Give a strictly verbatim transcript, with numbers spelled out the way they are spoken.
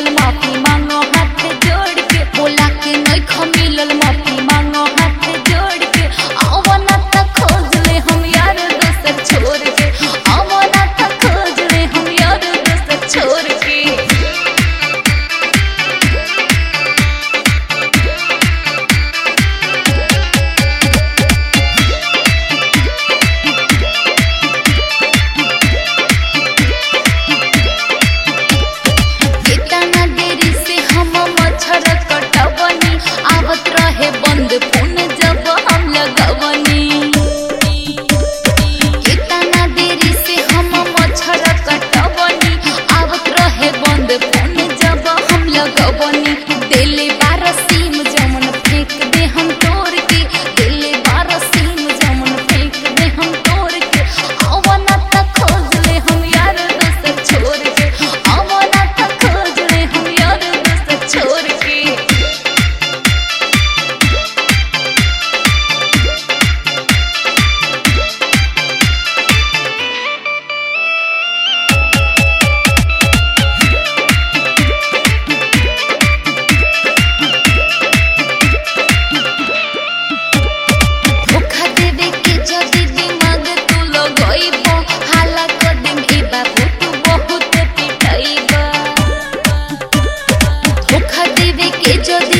मिलल माफी मांगो हाथ जोड़ के, बोला के नहीं मिलल माफी मांगो हाथ जोड़ के। आवना त खोज ले हम यार दोस्त छोड़ के, आवना त खोज ले हम यार दोस्त छोड़ के। आवत रहे बंद फोन जब हम लगवनी, कितना देरी से हम मच्छर कटवनी। आवत रहे बंद फोन जब हम लगवनी, दिले बार सीम जमन फेंक दे हम तोड़ के, दिले बार सीम जमन फेंक दे हम तोड़ के। आवना त खोज ले हम यार दोस्त छोड़ के, आवना त खोज ले हम यार दोस्त छोड़ के। जो